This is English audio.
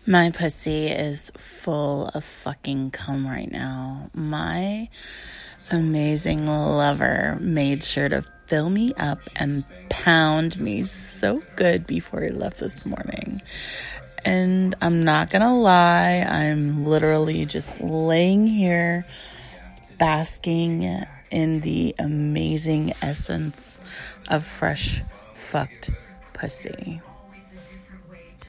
My pussy is full of fucking cum right now. My amazing lover made sure to fill me up and pound me so good before he left this morning. And I'm not gonna lie, I'm literally just laying here basking in the amazing essence of fresh fucked pussy.